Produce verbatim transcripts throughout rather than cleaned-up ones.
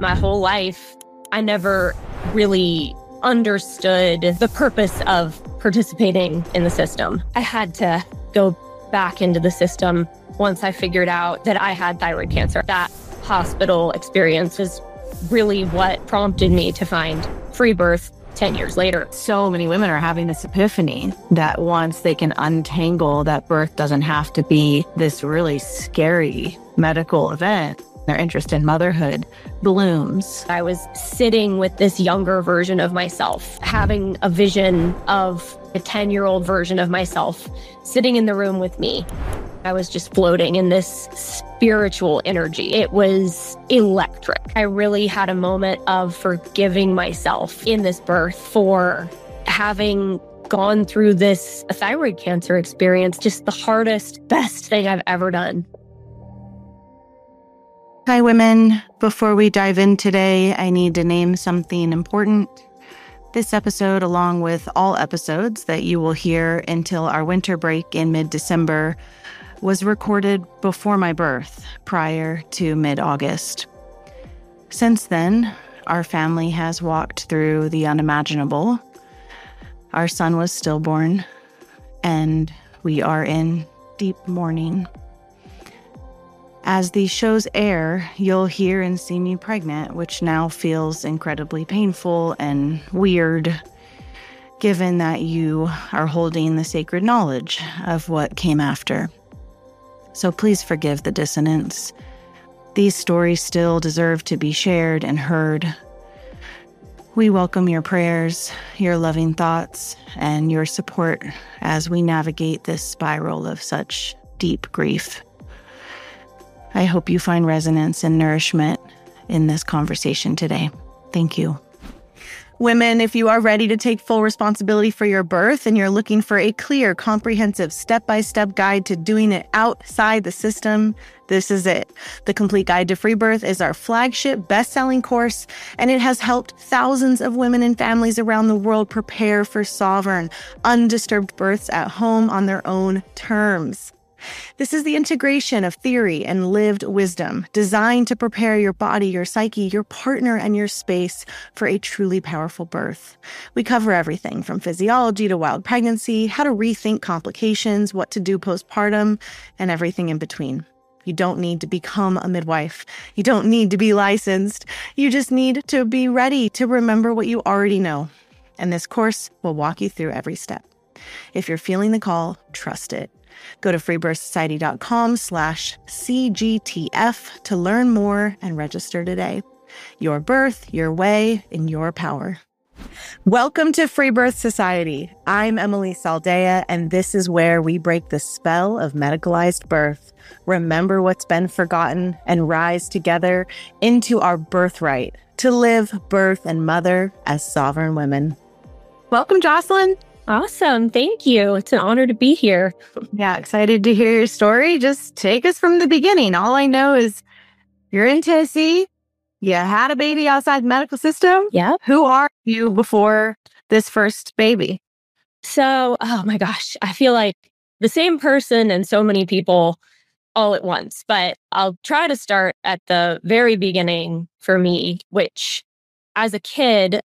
My whole life, I never really understood the purpose of participating in the system. I had to go back into the system once I figured out that I had thyroid cancer. That hospital experience is really what prompted me to find free birth ten years later. So many women are having this epiphany that once they can untangle that birth doesn't have to be this really scary medical event, their interest in motherhood blooms. I was sitting with this younger version of myself, having a vision of a ten-year-old version of myself sitting in the room with me. I was just floating in this spiritual energy. It was electric. I really had a moment of forgiving myself in this birth for having gone through this thyroid cancer experience, just the hardest, best thing I've ever done. Hi, women. Before we dive in today, I need to name something important. This episode, along with all episodes that you will hear until our winter break in mid-December, was recorded before my birth, prior to mid-August. Since then, our family has walked through the unimaginable. Our son was stillborn, and we are in deep mourning. As these shows air, you'll hear and see me pregnant, which now feels incredibly painful and weird, given that you are holding the sacred knowledge of what came after. So please forgive the dissonance. These stories still deserve to be shared and heard. We welcome your prayers, your loving thoughts, and your support as we navigate this spiral of such deep grief. I hope you find resonance and nourishment in this conversation today. Thank you. Women, if you are ready to take full responsibility for your birth and you're looking for a clear, comprehensive, step-by-step guide to doing it outside the system, this is it. The Complete Guide to Free Birth is our flagship best-selling course, and it has helped thousands of women and families around the world prepare for sovereign, undisturbed births at home on their own terms. This is the integration of theory and lived wisdom designed to prepare your body, your psyche, your partner, and your space for a truly powerful birth. We cover everything from physiology to wild pregnancy, how to rethink complications, what to do postpartum, and everything in between. You don't need to become a midwife. You don't need to be licensed. You just need to be ready to remember what you already know. And this course will walk you through every step. If you're feeling the call, trust it. Go to freebirthsociety.com slash CGTF to learn more and register today. Your birth, your way, in your power. Welcome to Free Birth Society. I'm Emily Saldea, and this is where we break the spell of medicalized birth, remember what's been forgotten, and rise together into our birthright to live, birth, and mother as sovereign women. Welcome, Jocelyn. Awesome. Thank you. It's an honor to be here. Yeah, excited to hear your story. Just take us from the beginning. All I know is you're in Tennessee. You had a baby outside the medical system. Yeah. Who are you before this first baby? So, oh my gosh, I feel like the same person and so many people all at once, but I'll try to start at the very beginning for me, which as a kid,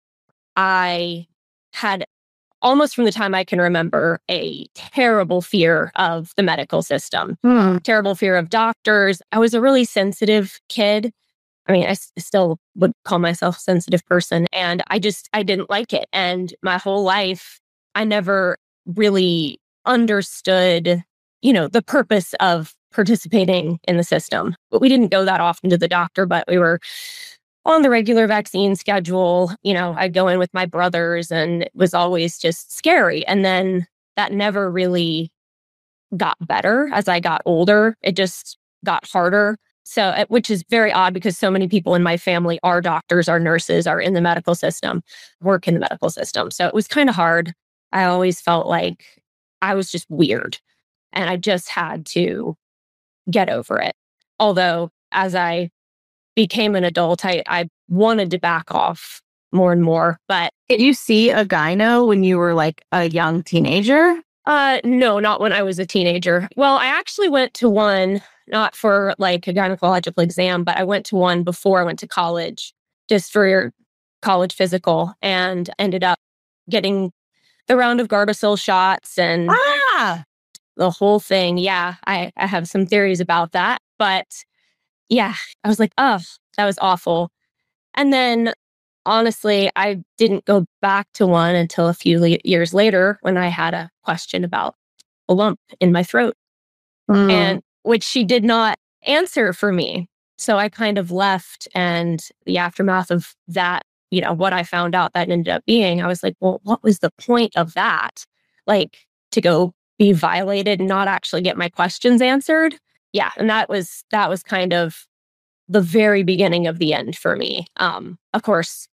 I had almost from the time I can remember, a terrible fear of the medical system, Hmm. terrible fear of doctors. I was a really sensitive kid. I mean, I s- still would call myself a sensitive person, and I just, I didn't like it. And my whole life, I never really understood, you know, the purpose of participating in the system. But we didn't go that often to the doctor, but we were on the regular vaccine schedule. You know, I'd go in with my brothers, and it was always just scary. And then that never really got better as I got older. It just got harder. So, uh, which is very odd because so many people in my family are doctors, are nurses, are in the medical system, work in the medical system. So it was kind of hard. I always felt like I was just weird, and I just had to get over it. Although as I became an adult, I, I wanted to back off more and more. But Did you see a gyno when you were like a young teenager? uh, no, not when I was a teenager. Well, I actually went to one, not for like a gynecological exam, but I went to one before I went to college. just for your college physical, and ended up getting the round of Gardasil shots and Ah, the whole thing. Yeah, I, I have some theories about that. But yeah, I was like, oh, that was awful. And then honestly, I didn't go back to one until a few le- years later when I had a question about a lump in my throat, mm, and which she did not answer for me. So I kind of left, and the aftermath of that, you know, what I found out that ended up being, I was like, well, what was the point of that? Like, to go be violated and not actually get my questions answered. Yeah. And that was, that was kind of the very beginning of the end for me. Um, of course,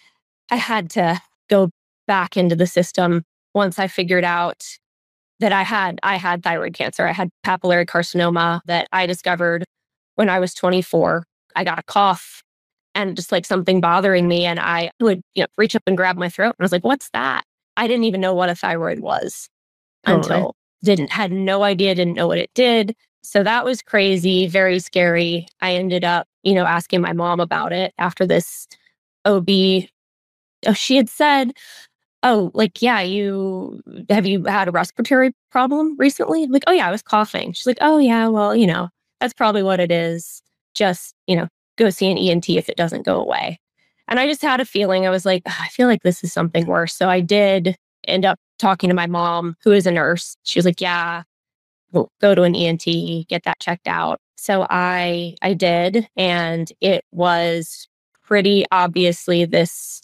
I had to go back into the system once I figured out that I had I had thyroid cancer. I had papillary carcinoma that I discovered when I was twenty-four. I got a cough and just like something bothering me, and I would, you know, reach up and grab my throat, and I was like, "What's that?" I didn't even know what a thyroid was totally. until didn't had no idea, didn't know what it did. So that was crazy, very scary. I ended up, you know, asking my mom about it after this O B. Oh, she had said, oh, like, yeah, you have you had a respiratory problem recently? I'm like, oh, yeah, I was coughing. She's like, oh, yeah, well, you know, that's probably what it is. Just, you know, go see an E N T if it doesn't go away. And I just had a feeling, I was like, "Ugh, I feel like this is something worse." So I did end up talking to my mom, who is a nurse. She was like, yeah, we'll go to an E N T, get that checked out. So I I did, and it was pretty obviously this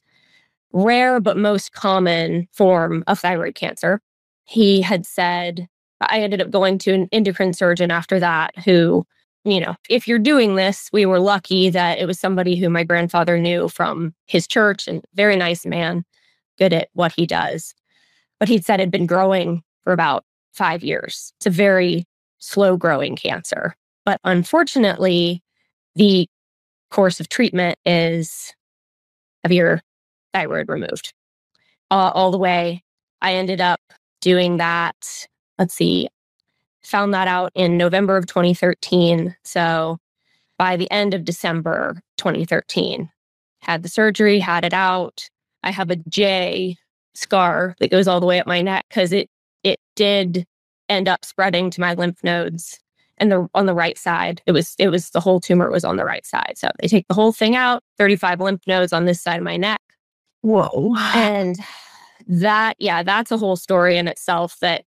rare but most common form of thyroid cancer. He had said, I ended up going to an endocrine surgeon after that who, you know, if you're doing this, we were lucky that it was somebody who my grandfather knew from his church, and very nice man, good at what he does. But he'd said it had been growing for about five years. It's a very slow growing cancer. But unfortunately, the course of treatment is have your thyroid removed uh, all the way. I ended up doing that. Let's see, found that out in November of twenty thirteen. So by the end of December twenty thirteen, had the surgery, had it out. I have a J scar that goes all the way up my neck because it it did end up spreading to my lymph nodes and the on the right side. It was it was the whole tumor was on the right side. So they take the whole thing out, thirty-five lymph nodes on this side of my neck. Whoa. And that, yeah, that's a whole story in itself. That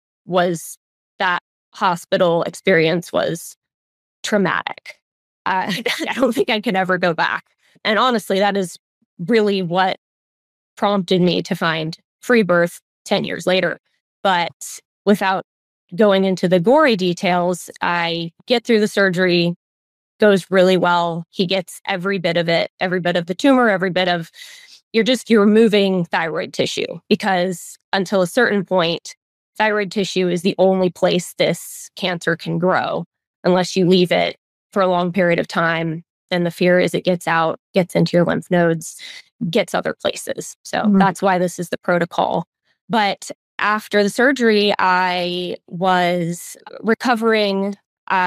was that hospital experience was traumatic. Uh, I don't think I could ever go back. And honestly, that is really what prompted me to find free birth ten years later. But without going into the gory details, I get through the surgery, goes really well. He gets every bit of it, every bit of the tumor, every bit of, you're just, you're removing thyroid tissue because until a certain point, thyroid tissue is the only place this cancer can grow unless you leave it for a long period of time. Then the fear is it gets out, gets into your lymph nodes, gets other places. So Mhm. that's why this is the protocol. But after the surgery, I was recovering.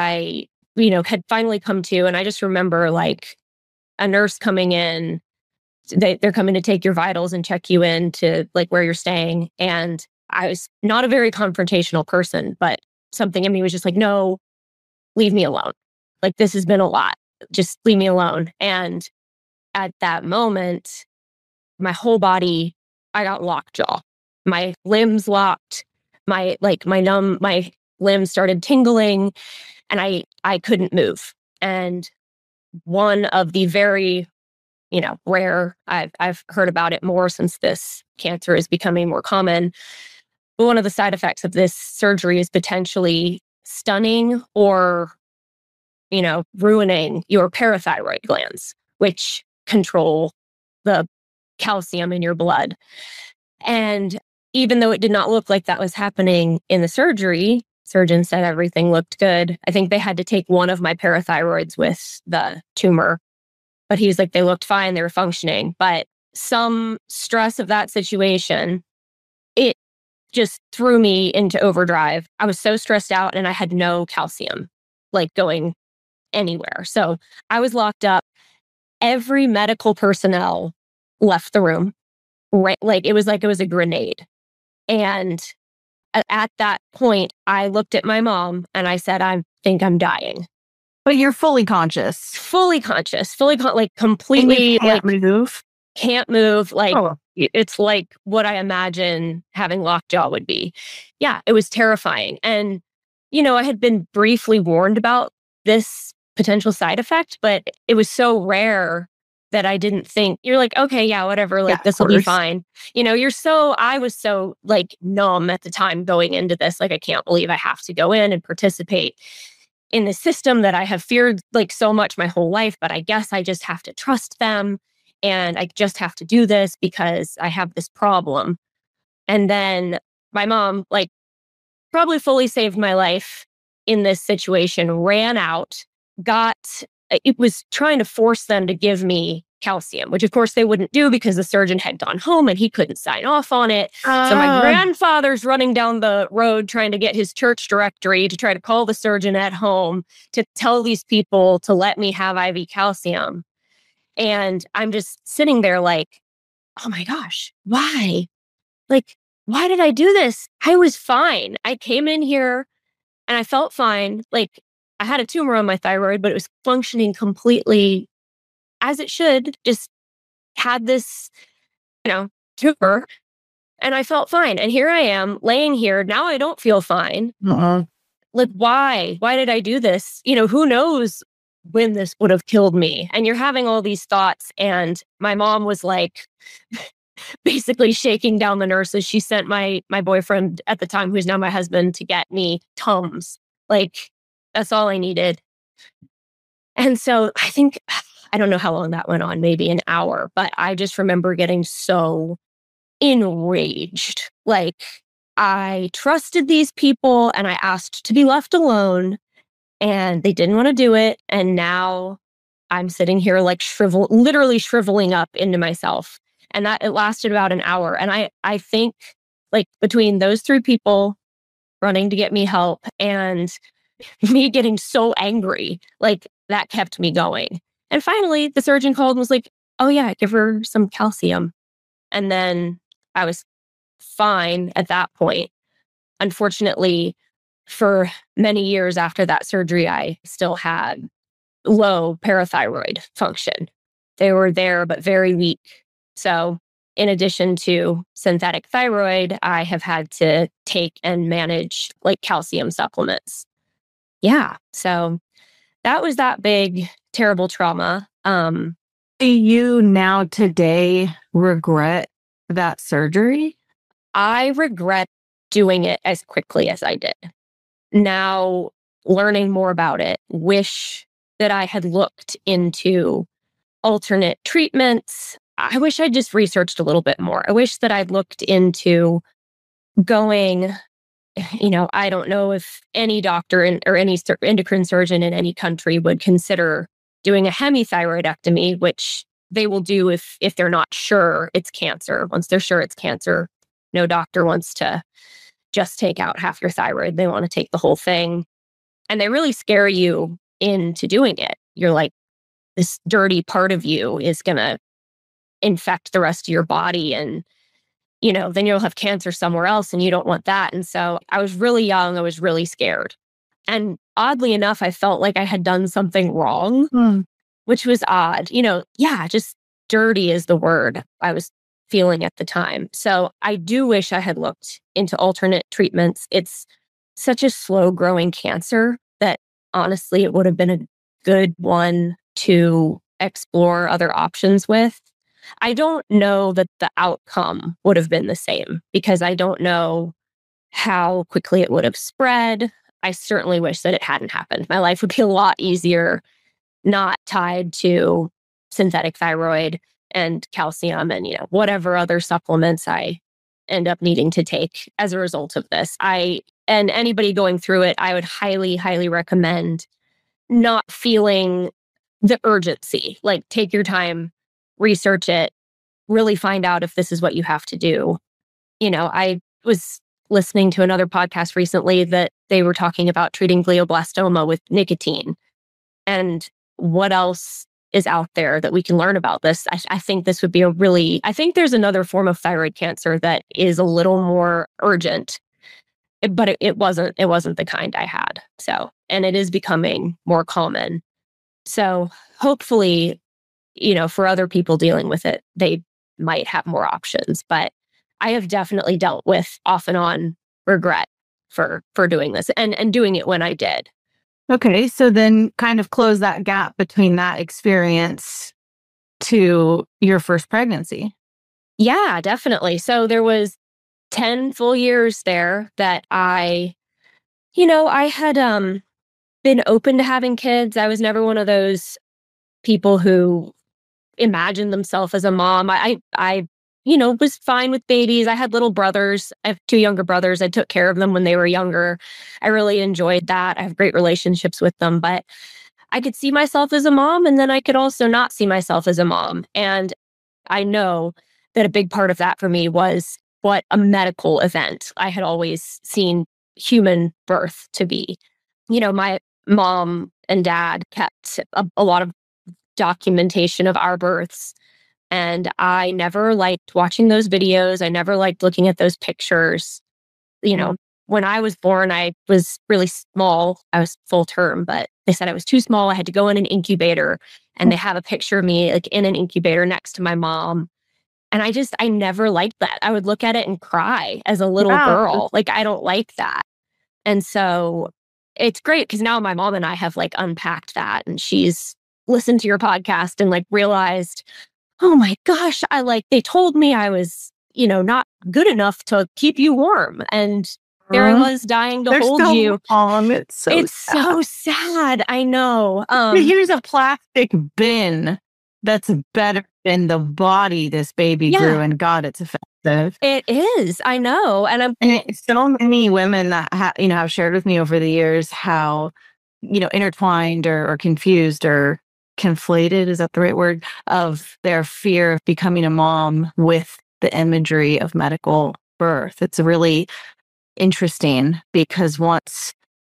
I, you know, had finally come to, and I just remember like a nurse coming in. They, they're coming to take your vitals and check you in to like where you're staying. And I was not a very confrontational person, but something in me was just like, no, leave me alone. Like, this has been a lot. Just leave me alone. And at that moment, my whole body, I got lockjaw. My limbs locked. My like my numb, my limbs started tingling, and I I couldn't move. And one of the very, you know, rare, I've I've heard about it more since this cancer is becoming more common. But one of the side effects of this surgery is potentially stunning or, you know, ruining your parathyroid glands, which control the calcium in your blood. And even though it did not look like that was happening in the surgery, surgeon said everything looked good. I think they had to take one of my parathyroids with the tumor, but he was like, they looked fine, they were functioning. But some stress of that situation, it just threw me into overdrive. I was so stressed out and I had no calcium like going anywhere. So I was locked up. every medical personnel left the room. Right, like it was like it was a grenade. And a- at that point, I looked at my mom and I said, "I think I'm dying." But you're fully conscious. Fully conscious, fully con- like And completely you like can't move. can't move. Like Oh, i- it's like what I imagine having lockjaw would be. Yeah, it was terrifying. And you know, I had been briefly warned about this potential side effect, but it was so rare that I didn't think. You're like, okay, yeah, whatever, yeah, like this of will be course. fine. You know, you're so, I was so like numb at the time going into this. Like, I can't believe I have to go in and participate in the system that I have feared like so much my whole life, but I guess I just have to trust them and I just have to do this because I have this problem. And then my mom, like, probably fully saved my life in this situation, ran out, got, it was trying to force them to give me calcium, which of course they wouldn't do because the surgeon had gone home and he couldn't sign off on it. So my Ah. grandfather's running down the road trying to get his church directory to try to call the surgeon at home to tell these people to let me have I V calcium. And I'm just sitting there like, oh my gosh, why? Like, why did I do this? I was fine. I came in here and I felt fine. Like, I had a tumor on my thyroid, but it was functioning completely as it should. Just had this, you know, tumor and I felt fine. And here I am laying here. Now I don't feel fine. Uh-uh. Like, why? Why did I do this? You know, who knows when this would have killed me? And you're having all these thoughts. And my mom was like, basically shaking down the nurses. She sent my my boyfriend at the time, who's now my husband, to get me Tums. Like, that's all I needed. And so I think, I don't know how long that went on, maybe an hour, but I just remember getting so enraged. Like, I trusted these people and I asked to be left alone and they didn't want to do it. And now I'm sitting here like shrivel, literally shriveling up into myself. And that it lasted about an hour. And I, I think like between those three people running to get me help and me getting so angry, like that kept me going. And finally the surgeon called and was like, oh yeah, give her some calcium. And then I was fine at that point. Unfortunately, for many years after that surgery, I still had low parathyroid function. They were there, but very weak. So in addition to synthetic thyroid, I have had to take and manage like calcium supplements. Yeah. So that was that big, terrible trauma. Um, Do you now today regret that surgery? I regret doing it as quickly as I did. Now, learning more about it, wish that I had looked into alternate treatments. I wish I'd just researched a little bit more. I wish that I'd looked into going, you know, I don't know if any doctor in, or any sur- endocrine surgeon in any country would consider doing a hemithyroidectomy, which they will do if if they're not sure it's cancer. Once they're sure it's cancer, no doctor wants to just take out half your thyroid. They want to take the whole thing. And they really scare you into doing it. You're like, this dirty part of you is going to infect the rest of your body. And, you know, then you'll have cancer somewhere else and you don't want that. And so I was really young. I was really scared. And oddly enough, I felt like I had done something wrong, Hmm. which was odd. You know, yeah, just dirty is the word I was feeling at the time. So I do wish I had looked into alternate treatments. It's such a slow growing cancer that honestly, it would have been a good one to explore other options with. I don't know that the outcome would have been the same because I don't know how quickly it would have spread. I certainly wish that it hadn't happened. My life would be a lot easier, not tied to synthetic thyroid and calcium and, you know, whatever other supplements I end up needing to take as a result of this. I, and anybody going through it, I would highly, highly recommend not feeling the urgency. Like, take your time, research it, really find out if this is what you have to do. You know, I was listening to another podcast recently that they were talking about treating glioblastoma with nicotine. And what else is out there that we can learn about this. I, I think this would be a really, I think there's another form of thyroid cancer that is a little more urgent, but it, it wasn't, it wasn't the kind I had. So, and it is becoming more common. So hopefully, you know, for other people dealing with it, they might have more options. But I have definitely dealt with off and on regret for for doing this and and doing it when I did. Okay, so then kind of close that gap between that experience to your first pregnancy. Yeah, definitely. So there was ten full years there that I, you know, I had um been open to having kids. I was never one of those people who imagined themselves as a mom. I, I, I, you know, was fine with babies. I had little brothers. I have two younger brothers. I took care of them when they were younger. I really enjoyed that. I have great relationships with them, but I could see myself as a mom, and then I could also not see myself as a mom. And I know that a big part of that for me was what a medical event I had always seen human birth to be. You know, my mom and dad kept a, a lot of documentation of our births. And I never liked watching those videos. I never liked looking at those pictures. You know, when I was born, I was really small. I was full term, but they said I was too small. I had to go in an incubator, and they have a picture of me like in an incubator next to my mom. And I just, I never liked that. I would look at it and cry as a little Wow. girl. Like, I don't like that. And so it's great because now my mom and I have like unpacked that, and she's listened to your podcast and like realized, oh my gosh, I like, they told me I was, you know, not good enough to keep you warm. And there I was dying to They're hold so you. Long. It's so it's sad. so sad. I know. Um, Here's a plastic bin that's better than the body this baby Yeah. grew, and God, it's effective. it is. I know. And I'm, And it's so many women that ha- you know have shared with me over the years how, you know, intertwined or, or confused or conflated, is that the right word, of their fear of becoming a mom with the imagery of medical birth. It's really interesting because once,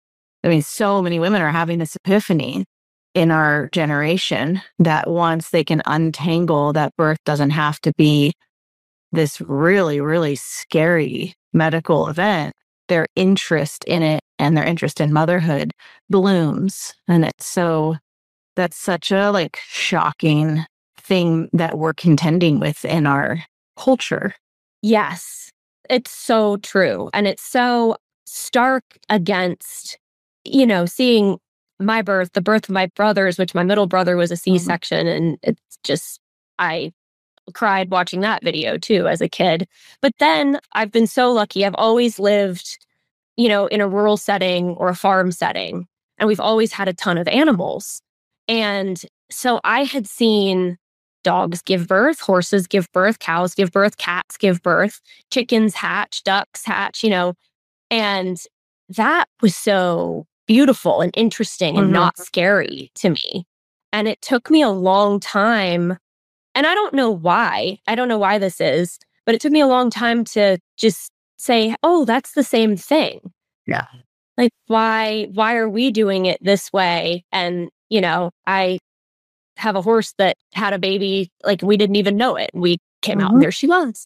I mean, so many women are having this epiphany in our generation that once they can untangle that birth doesn't have to be this really, really scary medical event, their interest in it and their interest in motherhood blooms. And it's so, that's such a like shocking thing that we're contending with in our culture. yes, it's so true. And it's so stark against, you know, seeing my birth, the birth of my brothers, which my middle brother was a C-section. Mm-hmm. And it's just, I cried watching that video too as a kid. But then I've been so lucky. I've always lived, you know, in a rural setting or a farm setting. And we've always had a ton of animals. And so I had seen dogs give birth, horses give birth, cows give birth, cats give birth, chickens hatch, ducks hatch, you know, and that was so beautiful and interesting and mm-hmm. not scary to me. And it took me a long time. And I don't know why. I don't know why this is, but it took me a long time to just say, oh, that's the same thing. Yeah. Like, why, why are we doing it this way? And, you know, I have a horse that had a baby, like we didn't even know it. We came mm-hmm. out and there she was.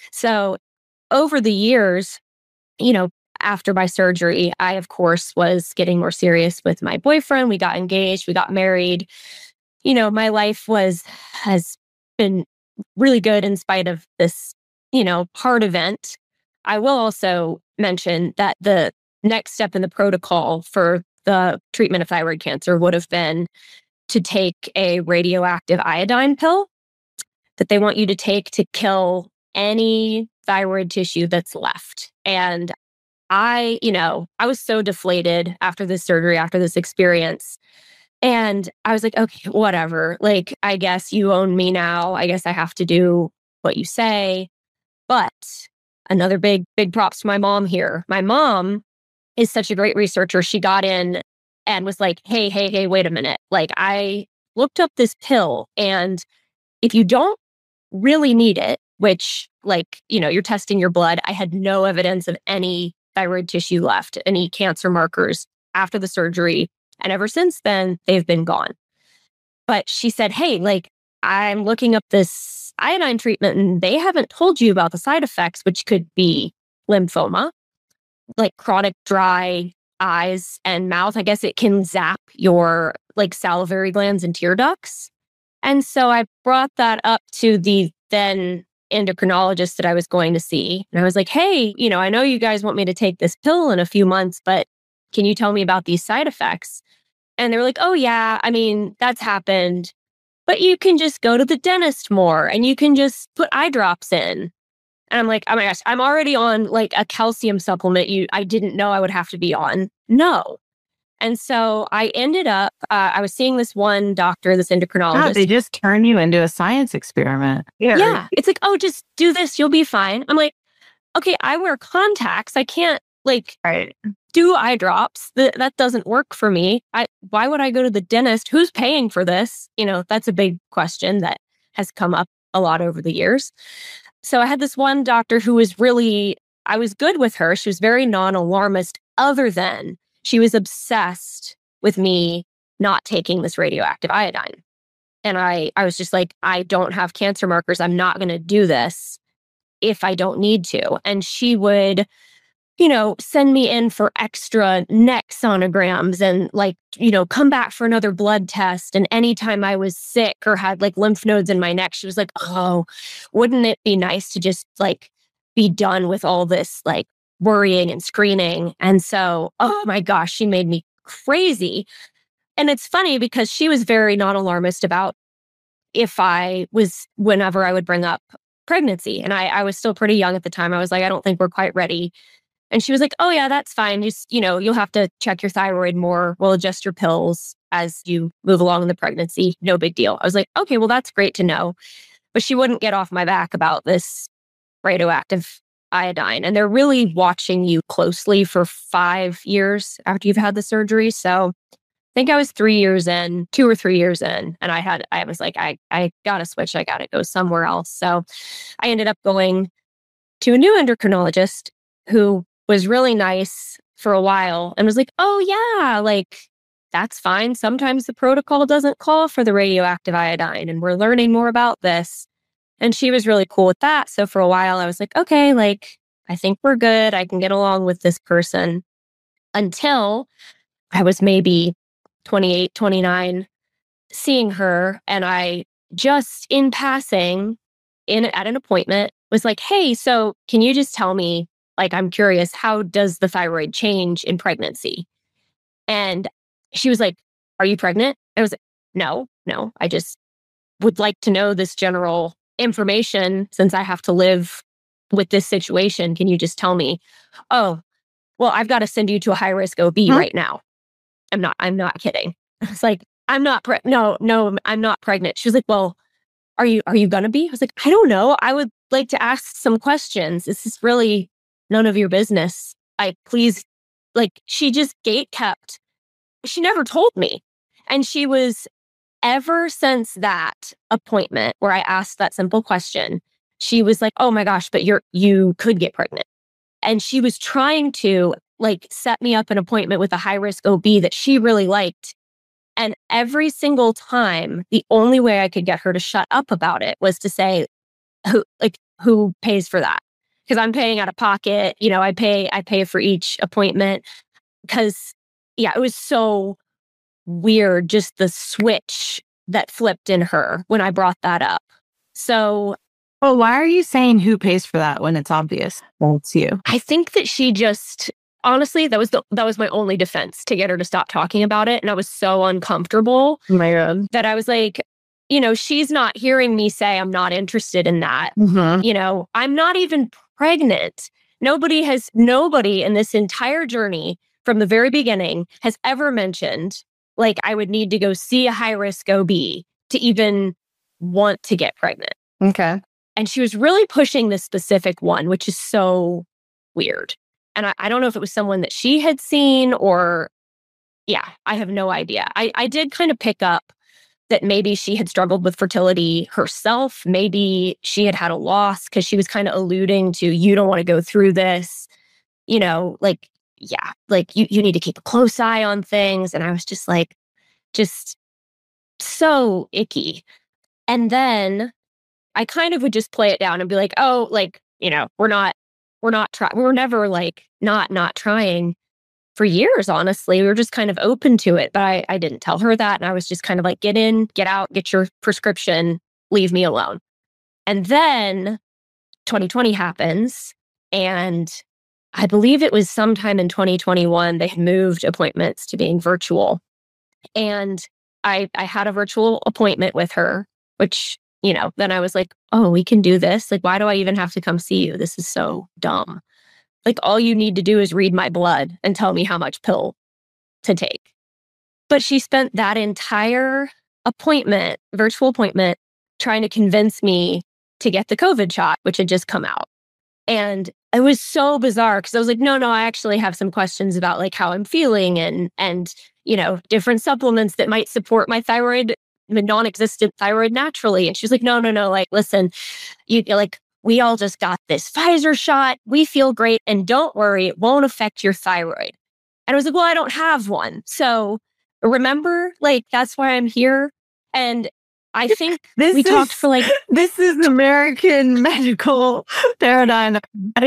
So over the years, you know, after my surgery, I, of course, was getting more serious with my boyfriend. We got engaged, we got married. You know, my life was, has been really good in spite of this, you know, hard event. I will also mention that the next step in the protocol for the treatment of thyroid cancer would have been to take a radioactive iodine pill that they want you to take to kill any thyroid tissue that's left. And I, you know, I was so deflated after this surgery, after this experience. And I was like, okay, whatever. Like, I guess you own me now. I guess I have to do what you say. But another big, big props to my mom here. My mom is such a great researcher. She got in and was like, hey, hey, hey, wait a minute. Like, I looked up this pill, and if you don't really need it, which, like, you know, you're testing your blood, I had no evidence of any thyroid tissue left, any cancer markers after the surgery. And ever since then, they've been gone. But she said, hey, like, I'm looking up this iodine treatment and they haven't told you about the side effects, which could be lymphoma, like chronic dry eyes and mouth. I guess it can zap your like salivary glands and tear ducts. And so I brought that up to the then endocrinologist that I was going to see. And I was like, hey, you know, I know you guys want me to take this pill in a few months, but can you tell me about these side effects? And they were like, oh, yeah, I mean, that's happened, but you can just go to the dentist more and you can just put eye drops in. And I'm like, oh my gosh, I'm already on like a calcium supplement you I didn't know I would have to be on. No. And so I ended up, uh, I was seeing this one doctor, this endocrinologist. God, they just turn you into a science experiment. Yeah. Yeah. It's like, oh, just do this. You'll be fine. I'm like, okay, I wear contacts. I can't like right. do eye drops. Th- that doesn't work for me. I, why would I go to the dentist? Who's paying for this? You know, that's a big question that has come up a lot over the years. So I had this one doctor who was really, I was good with her. She was very non-alarmist, other than she was obsessed with me not taking this radioactive iodine. And I, I was just like, I don't have cancer markers. I'm not going to do this if I don't need to. And she would, you know, send me in for extra neck sonograms and like, you know, come back for another blood test. And anytime I was sick or had like lymph nodes in my neck, she was like, oh, wouldn't it be nice to just like be done with all this like worrying and screening? And so, oh my gosh, she made me crazy. And it's funny because she was very non-alarmist about if I was, whenever I would bring up pregnancy. And I, I was still pretty young at the time. I was like, I don't think we're quite ready. And she was like, oh yeah, that's fine. Just, you know, you'll have to check your thyroid more. We'll adjust your pills as you move along in the pregnancy. No big deal. I was like, okay, well, that's great to know. But she wouldn't get off my back about this radioactive iodine. And they're really watching you closely for five years after you've had the surgery. So I think I was three years in, two or three years in, and I had, I was like, I, I gotta switch. I gotta go somewhere else. So I ended up going to a new endocrinologist who was really nice for a while and was like, oh yeah, like that's fine. Sometimes the protocol doesn't call for the radioactive iodine and we're learning more about this. And she was really cool with that. So for a while I was like, okay, like I think we're good. I can get along with this person, until I was maybe twenty-eight, twenty-nine, seeing her. And I just in passing in at an appointment was like, hey, so can you just tell me, like, I'm curious, how does the thyroid change in pregnancy? And she was like, are you pregnant? I was like, no, no, I just would like to know this general information since I have to live with this situation. Can you just tell me? Oh, well, I've got to send you to a high risk O B huh? right now. I'm not, I'm not kidding. It's like, I'm not, pre- no, no, I'm not pregnant. She was like, well, are you, are you going to be? I was like, I don't know. I would like to ask some questions. This is really none of your business. I please, like, she just gate kept. She never told me. And she was, ever since that appointment where I asked that simple question, she was like, oh my gosh, but you're, you could get pregnant. And she was trying to like set me up an appointment with a high risk O B that she really liked. And every single time, the only way I could get her to shut up about it was to say, who, like, who pays for that? Because I'm paying out of pocket. You know, I pay, I pay for each appointment. Because, yeah, it was so weird, just the switch that flipped in her when I brought that up. So, well, why are you saying who pays for that when it's obvious? Well, it's you. I think that she just, honestly, that was the that was my only defense to get her to stop talking about it. And I was so uncomfortable. Oh my God. That I was like, you know, she's not hearing me say I'm not interested in that. Mm-hmm. You know, I'm not even pregnant. Nobody has, nobody in this entire journey from the very beginning has ever mentioned like I would need to go see a high risk O B to even want to get pregnant. Okay. And she was really pushing this specific one, which is so weird. And I, I don't know if it was someone that she had seen or, yeah, I have no idea. I, I did kind of pick up that maybe she had struggled with fertility herself. Maybe she had had a loss because she was kind of alluding to, you don't want to go through this, you know, like, yeah, like you, you need to keep a close eye on things. And I was just like, just so icky. And then I kind of would just play it down and be like, oh, like, you know, we're not, we're not trying, we were never like not, not trying for years, honestly. We were just kind of open to it. But I, I didn't tell her that. And I was just kind of like, get in, get out, get your prescription, leave me alone. And then twenty twenty happens. And I believe it was sometime in twenty twenty-one, they had moved appointments to being virtual. And I, I had a virtual appointment with her, which, you know, then I was like, oh, we can do this. Like, why do I even have to come see you? This is so dumb. Like, all you need to do is read my blood and tell me how much pill to take. But she spent that entire appointment, virtual appointment, trying to convince me to get the COVID shot, which had just come out. And it was so bizarre because I was like, no, no, I actually have some questions about like how I'm feeling and, and, you know, different supplements that might support my thyroid, the non-existent thyroid naturally. And she was like, no, no, no, like, listen, you like, we all just got this Pfizer shot. We feel great. And don't worry, it won't affect your thyroid. And I was like, well, I don't have one. So remember, like, that's why I'm here. And I think this we is, talked for like... This is American medical paradigm.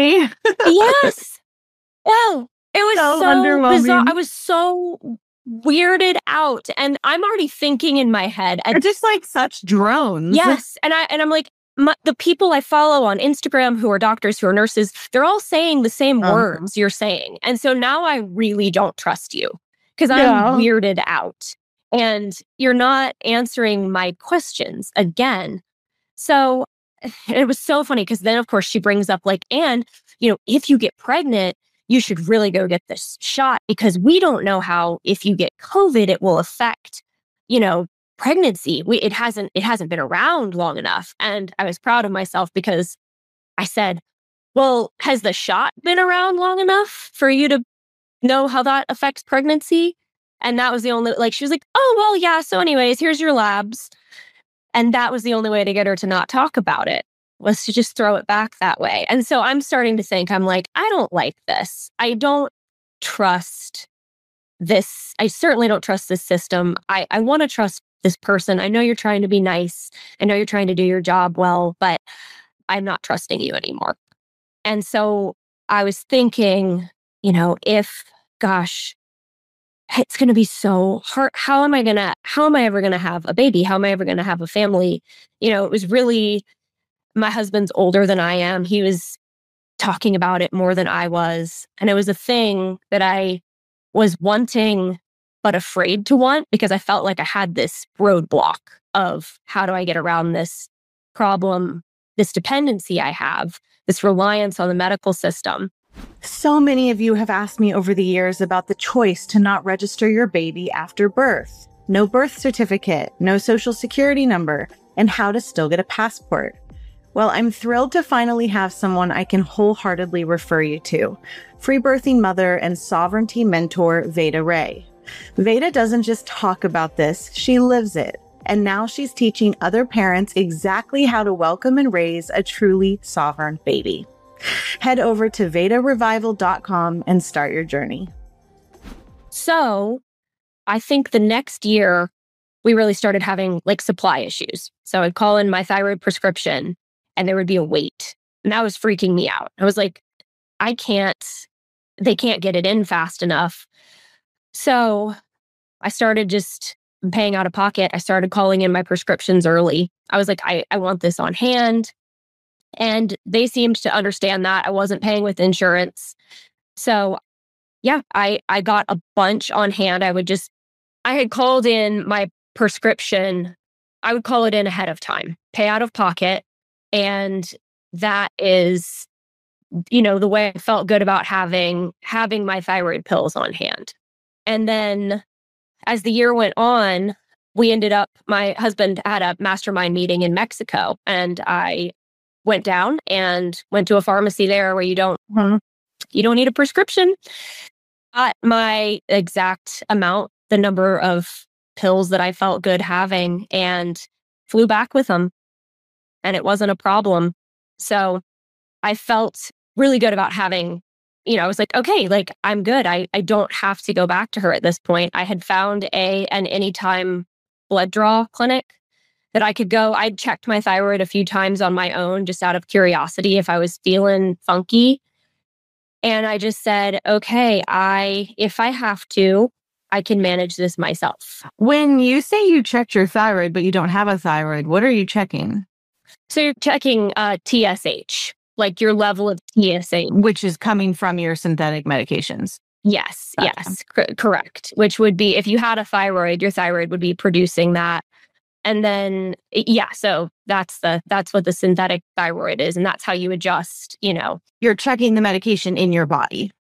Yes. Oh, it was so, so bizarre. I was so weirded out. And I'm already thinking in my head. They're just like such drones. Yes. And, I, and I'm like, my, the people I follow on Instagram who are doctors, who are nurses, they're all saying the same uh-huh. words you're saying. And so now I really don't trust you because I'm yeah. weirded out. And you're not answering my questions again. So it was so funny because then, of course, she brings up like, and, you know, if you get pregnant, you should really go get this shot because we don't know how, if you get COVID, it will affect, you know, pregnancy. We, it hasn't, it hasn't been around long enough. And I was proud of myself because I said, well, has the shot been around long enough for you to know how that affects pregnancy? And that was the only, like, she was like, oh, well, yeah. So anyways, here's your labs. And that was the only way to get her to not talk about it, was to just throw it back that way. And so I'm starting to think, I'm like, I don't like this. I don't trust this. I certainly don't trust this system. I, I want to trust this person. I know you're trying to be nice. I know you're trying to do your job well, but I'm not trusting you anymore. And so I was thinking, you know, if, gosh, it's going to be so hard. How am I going to, how am I ever going to have a baby? How am I ever going to have a family? You know, it was really, my husband's older than I am. He was talking about it more than I was. And it was a thing that I was wanting, but afraid to want because I felt like I had this roadblock of how do I get around this problem, this dependency I have, this reliance on the medical system. So many of you have asked me over the years about the choice to not register your baby after birth. No birth certificate, no social security number, and how to still get a passport. Well, I'm thrilled to finally have someone I can wholeheartedly refer you to. Free birthing mother and sovereignty mentor, Veda Ray. Veda doesn't just talk about this, she lives it. And now she's teaching other parents exactly how to welcome and raise a truly sovereign baby. Head over to veda revival dot com and start your journey. So I think the next year we really started having like supply issues. So I'd call in my thyroid prescription and there would be a wait. And that was freaking me out. I was like, I can't, they can't get it in fast enough. So I started just paying out of pocket. I started calling in my prescriptions early. I was like, I, I want this on hand. And they seemed to understand that I wasn't paying with insurance. So yeah, I, I got a bunch on hand. I would just, I had called in my prescription. I would call it in ahead of time, pay out of pocket. And that is, you know, the way I felt good about having, having my thyroid pills on hand. And then as the year went on, we ended up, my husband had a mastermind meeting in Mexico and I went down and went to a pharmacy there where you don't, Mm-hmm. you don't need a prescription. Got my exact amount, the number of pills that I felt good having and flew back with them. And it wasn't a problem. So I felt really good about having, you know, I was like, okay, like I'm good. I, I don't have to go back to her at this point. I had found a an anytime blood draw clinic that I could go. I'd checked my thyroid a few times on my own just out of curiosity if I was feeling funky. And I just said, okay, I if I have to, I can manage this myself. When you say you checked your thyroid, but you don't have a thyroid, what are you checking? So you're checking uh, T S H, like your level of T S H. Which is coming from your synthetic medications. Yes, Gotcha. yes, cor- correct. Which would be, if you had a thyroid, your thyroid would be producing that. And then, yeah, so that's the that's what the synthetic thyroid is. And that's how you adjust, you know. You're checking the medication in your body.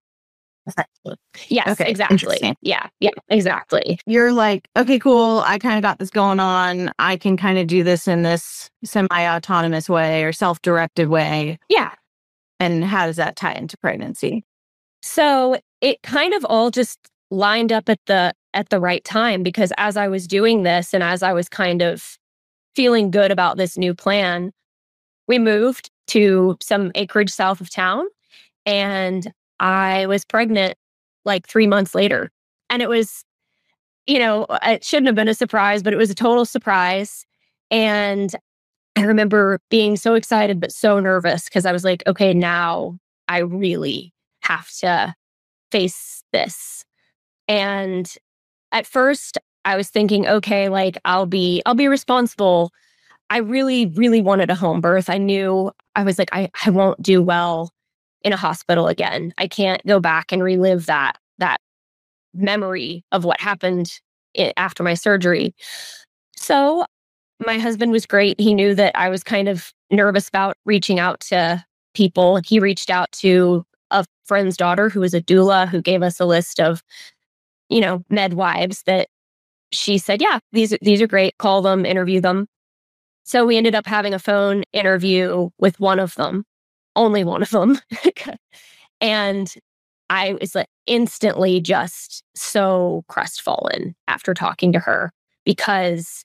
Yes, Okay, exactly. interesting. Yeah, yeah, exactly. You're like, okay, cool. I kind of got this going on. I can kind of do this in this semi-autonomous way or self-directed way. Yeah. And how does that tie into pregnancy? So it kind of all just lined up at the at the right time, because as I was doing this and as I was kind of feeling good about this new plan, we moved to some acreage south of town, and I was pregnant like three months later. And it was, you know, it shouldn't have been a surprise, but it was a total surprise. And I remember being so excited, but so nervous, because I was like, okay, now I really have to face this. And at first I was thinking, okay, like I'll be, I'll be responsible. I really, really wanted a home birth. I knew, I was like, I, I won't do well in a hospital again. I can't go back and relive that, that memory of what happened i- after my surgery. So my husband was great. He knew that I was kind of nervous about reaching out to people. He reached out to a friend's daughter who was a doula, who gave us a list of, you know, midwives that she said, yeah, these, these are great. Call them, interview them. So we ended up having a phone interview with one of them, only one of them. And I was like instantly just so crestfallen after talking to her, because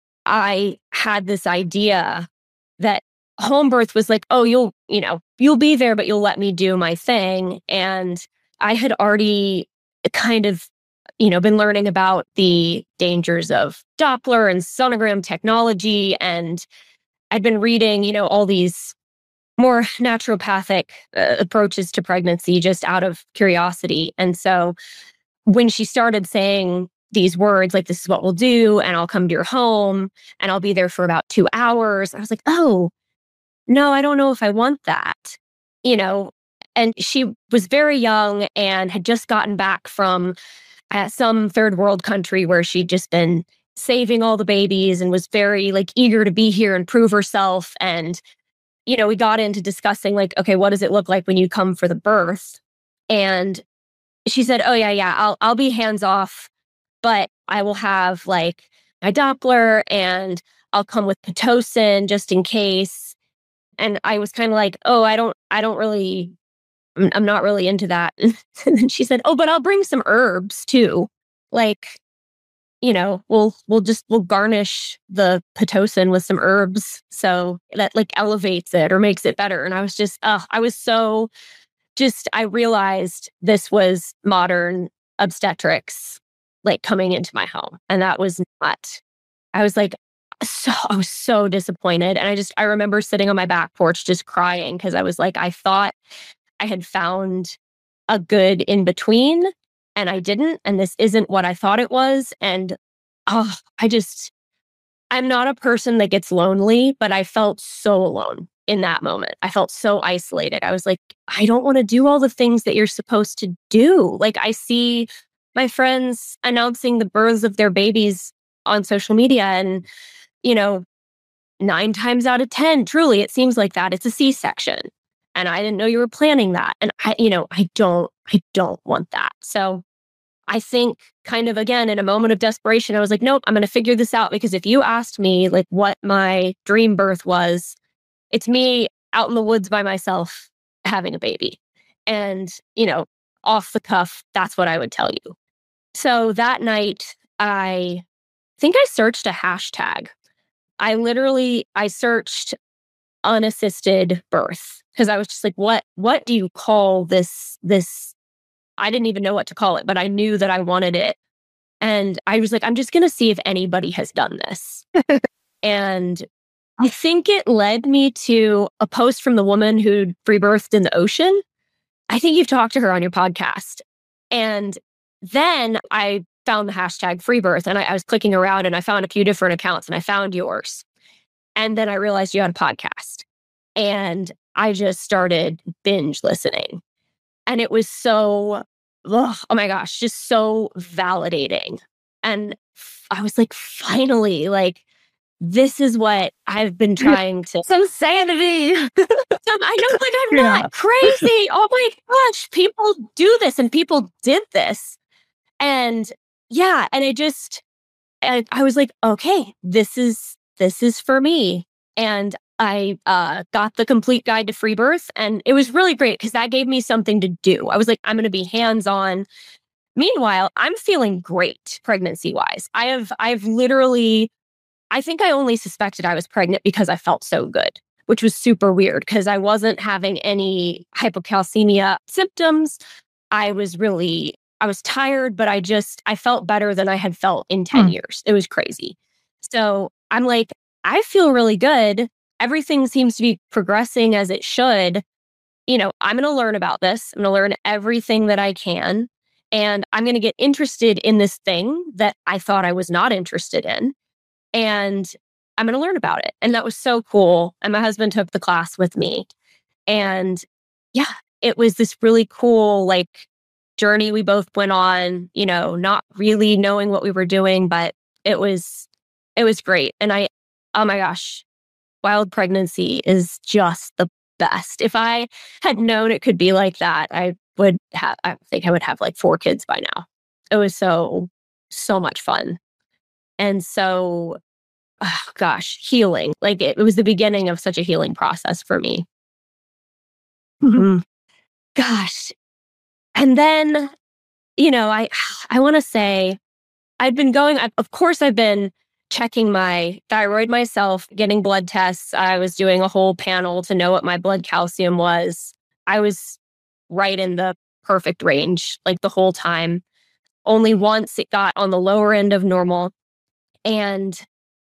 I had this idea that home birth was like, oh, you'll, you know, you'll be there, but you'll let me do my thing. And I had already kind of, you know, been learning about the dangers of Doppler and sonogram technology. And I'd been reading, you know, all these more naturopathic uh, approaches to pregnancy just out of curiosity. And so when she started saying these words, like, this is what we'll do, and I'll come to your home and I'll be there for about two hours, I was like, oh, no, I don't know if I want that, you know. And she was very young and had just gotten back from uh, some third world country where she'd just been saving all the babies and was very like eager to be here and prove herself. And, you know, we got into discussing like, okay, what does it look like when you come for the birth? And she said, oh yeah, yeah, I'll, I'll be hands off, but I will have like my Doppler and I'll come with Pitocin just in case. And I was kind of like, oh, I don't, I don't really, I'm, I'm not really into that. And then she said, oh, but I'll bring some herbs too. Like, you know, we'll, we'll just, we'll garnish the Pitocin with some herbs. So that like elevates it or makes it better. And I was just, uh, I was so just, I realized this was modern obstetrics, like coming into my home. And that was not, I was like, so, I was so disappointed. And I just, I remember sitting on my back porch just crying, because I was like, I thought I had found a good in between and I didn't. And this isn't what I thought it was. And oh, I just, I'm not a person that gets lonely, but I felt so alone in that moment. I felt so isolated. I was like, I don't want to do all the things that you're supposed to do. Like, I see my friends announcing the births of their babies on social media, and, you know, nine times out of ten, truly, it seems like that it's a C-section. And I didn't know you were planning that. And I, you know, I don't, I don't want that. So I think kind of, again, in a moment of desperation, I was like, nope, I'm going to figure this out. Because if you asked me like what my dream birth was, it's me out in the woods by myself having a baby. And, you know, off the cuff, that's what I would tell you. So that night, I think I searched a hashtag. I literally, I searched unassisted birth, because I was just like, what, what do you call this, this, I didn't even know what to call it, but I knew that I wanted it And I was like, I'm just going to see if anybody has done this. And I think it led me to a post from the woman who free birthed in the ocean. I think you've talked to her on your podcast. And then I found the hashtag free birth, and I, I was clicking around and I found a few different accounts and I found yours. And then I realized you had a podcast. And I just started binge listening. And it was so, ugh, oh my gosh, just so validating. And f- I was like, finally, like, this is what I've been trying to. Some sanity. Some, I know, like, I'm Yeah. not crazy. Oh my gosh, people do this and people did this. And yeah, and it just, I, I was like, okay, this is, this is for me. And I uh, got the complete guide to free birth, and it was really great because that gave me something to do. I was like, I'm going to be hands-on. Meanwhile, I'm feeling great pregnancy-wise. I have, I've literally, I think I only suspected I was pregnant because I felt so good, which was super weird because I wasn't having any hypocalcemia symptoms. I was really, I was tired, but I just, I felt better than I had felt in ten Hmm. years. It was crazy. So I'm like, I feel really good. Everything seems to be progressing as it should. You know, I'm going to learn about this. I'm going to learn everything that I can. And I'm going to get interested in this thing that I thought I was not interested in. And I'm going to learn about it. And that was so cool. And my husband took the class with me. And yeah, it was this really cool, like, journey we both went on, you know, not really knowing what we were doing, but it was, it was great. And I, oh my gosh, wild pregnancy is just the best. If I had known it could be like that, I would have, I think I would have like four kids by now. It was so, so much fun. And so, oh gosh, healing. Like it, it was the beginning of such a healing process for me. Mhm. Gosh. And then, you know, I, I want to say I'd been going, I, of course, I've been checking my thyroid myself, getting blood tests. I was doing a whole panel to know what my blood calcium was. I was right in the perfect range, like the whole time. Only once it got on the lower end of normal. And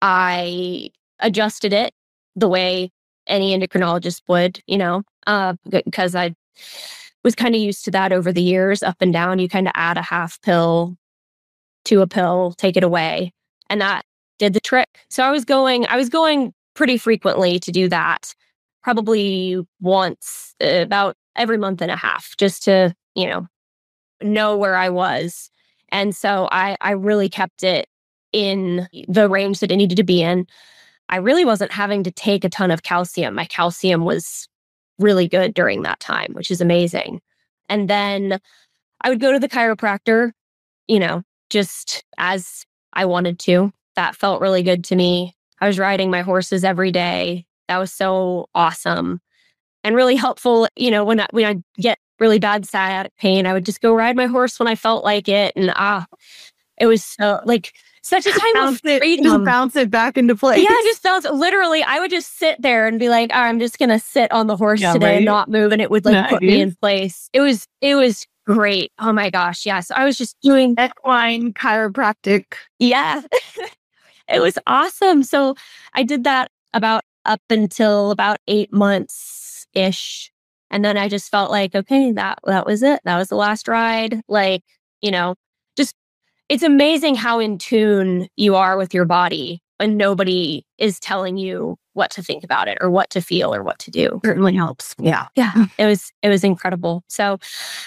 I adjusted it the way any endocrinologist would, you know, uh, because I was kind of used to that over the years, up and down. You kind of add a half pill to a pill, take it away. And that did the trick. So I was going, I was going pretty frequently to do that, probably once, uh, about every month and a half, just to, you know, know where I was. And so I, I really kept it in the range that it needed to be in. I really wasn't having to take a ton of calcium. My calcium was really good during that time, which is amazing. And then I would go to the chiropractor, you know, just as I wanted to. That felt really good to me. I was riding my horses every day. That was so awesome and really helpful. You know, when I, when I get really bad sciatic pain, I would just go ride my horse when I felt like it. And ah, it was so like such a time Bounce of it, freedom. just bounce it back into place. Yeah, I just felt literally, I would just sit there and be like, oh, I'm just going to sit on the horse Yeah, today and right. not move. And it would like put me Nice. in place. It was, it was great. Oh my gosh. Yes. I was just doing, Equine chiropractic. yeah, it was awesome. So I did that about up until about eight months ish. And then I just felt like, okay, that, that was it. That was the last ride. Like, you know, just, it's amazing how in tune you are with your body when nobody is telling you what to think about it or what to feel or what to do. Certainly helps. Yeah. Yeah, it was, it was incredible. So,